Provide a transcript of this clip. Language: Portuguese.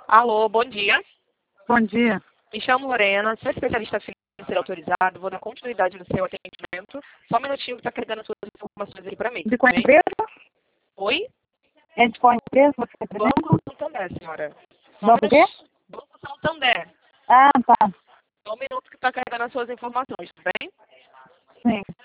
Alô, bom dia. Bom dia. Me chamo Lorena, sou especialista financeira autorizado. Vou dar continuidade no seu atendimento. Só um minutinho que está carregando as suas informações aqui para mim. De qual Bem? empresa? Oi? É de qual empresa você está Banco Santander, senhora. Só um Banco quê? minutinho. Banco Santander. Ah, tá. Só um minuto que está carregando as suas informações, tudo bem? Sim.